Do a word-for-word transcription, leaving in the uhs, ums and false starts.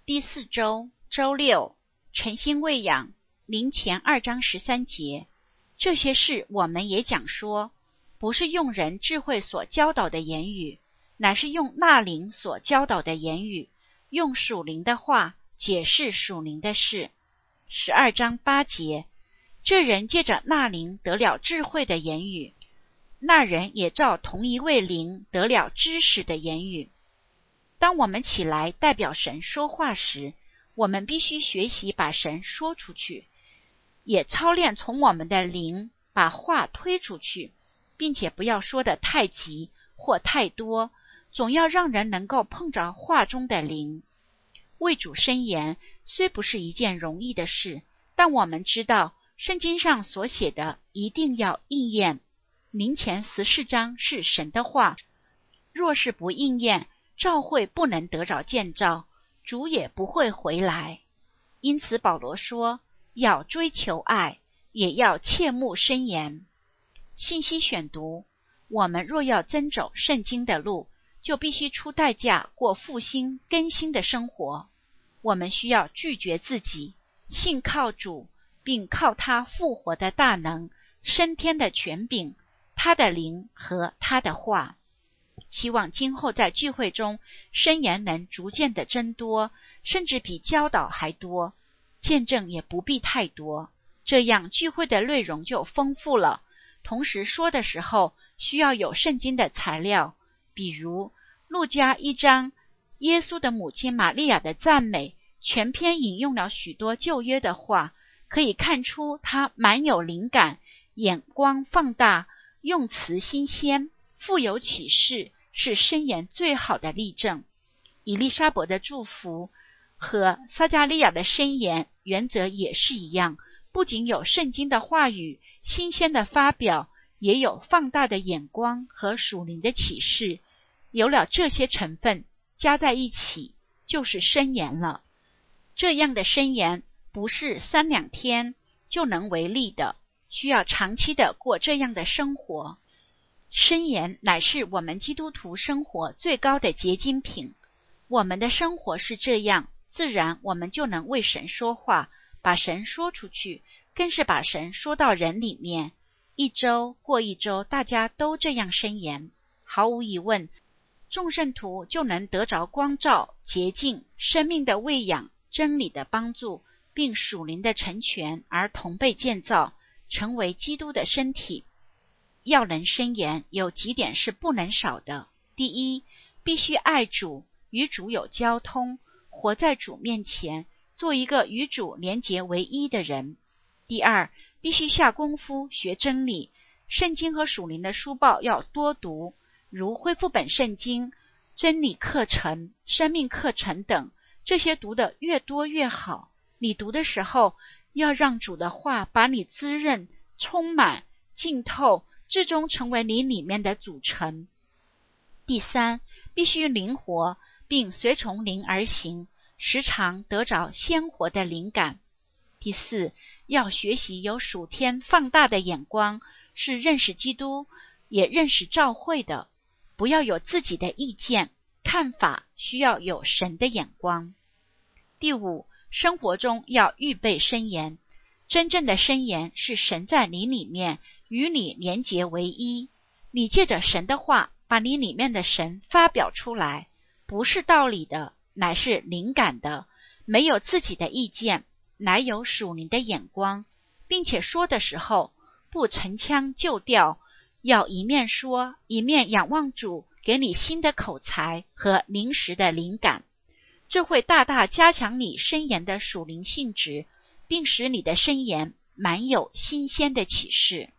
第四周周六，诚心喂养，灵前二章十三节。这些事我们也讲说，不是用人智慧所教导的言语，乃是用那灵所教导的言语，用属灵的话解释属灵的事。十二章八节，这人借着那灵得了智慧的言语，那人也照同一位灵得了知识的言语。当我们起来代表神说话时，我们必须学习把神说出去，也操练从我们的灵把话推出去，并且不要说得太急或太多，总要让人能够碰着话中的灵。为主申言虽不是一件容易的事，但我们知道圣经上所写的一定要应验。灵前十四章是神的话，若是不应验，教会不能得着建造，主也不会回来。因此保罗说，要追求爱，也要切慕申言。信息选读，我们若要遵走圣经的路，就必须出代价过复兴更新的生活。我们需要拒绝自己，信靠主，并靠他复活的大能，升天的权柄，他的灵和他的话。希望今后在聚会中，申言能逐渐的增多，甚至比教导还多，见证也不必太多，这样聚会的内容就丰富了。同时说的时候需要有圣经的材料，比如路加一章，耶稣的母亲玛利亚的赞美，全篇引用了许多旧约的话，可以看出他满有灵感，眼光放大，用词新鲜，富有启示，是申言最好的例证。以利沙伯的祝福和撒迦利亚的申言原则也是一样，不仅有圣经的话语新鲜的发表，也有放大的眼光和属灵的启示。有了这些成分加在一起，就是申言了。这样的申言不是三两天就能为力的，需要长期的过这样的生活。申言乃是我们基督徒生活最高的结晶品。我们的生活是这样，自然我们就能为神说话，把神说出去，更是把神说到人里面。一周过一周，大家都这样申言，毫无疑问，众圣徒就能得着光照、洁净、生命的喂养、真理的帮助，并属灵的成全，而同被建造，成为基督的身体。要能申言，有几点是不能少的。第一，必须爱主，与主有交通，活在主面前，做一个与主连结为一的人。第二，必须下功夫学真理，圣经和属灵的书报要多读，如恢复本圣经、真理课程、生命课程等，这些读得越多越好。你读的时候，要让主的话把你滋润、充满、浸透，最终成为你里面的组成。第三，必须灵活，并随从灵而行，时常得着鲜活的灵感。第四，要学习有属天放大的眼光，是认识基督，也认识教会的。不要有自己的意见、看法，需要有神的眼光。第五，生活中要预备申言。真正的申言是神在你里面，与你连结为一。你借着神的话，把你里面的神发表出来，不是道理的，乃是灵感的，没有自己的意见，乃有属灵的眼光，并且说的时候不陈腔就调，要一面说，一面仰望主给你新的口才和临时的灵感。这会大大加强你申言的属灵性质，并使你的申言满有新鲜的启示。